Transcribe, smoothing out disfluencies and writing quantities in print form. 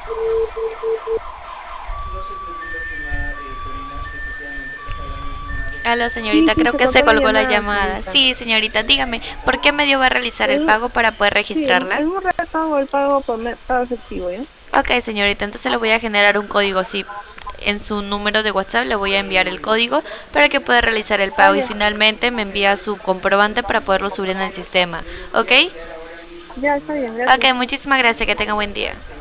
Aló, Sí, señorita, sí, creo se que se cortó la colgó la llamada, llamada. señorita. Sí, señorita, dígame, ¿por qué medio va a realizar el En, pago para poder sí, registrarla? en un rato hago el pago por pago efectivo, ¿ya? Ok, señorita, entonces le voy a generar un código, sí. En su número de WhatsApp le voy a enviar el código para que pueda realizar el Ah, pago y ya. finalmente me envía su comprobante para poderlo subir en el sistema. ¿Ok? Ya, está bien, gracias. Ok, muchísimas gracias, que tenga buen día.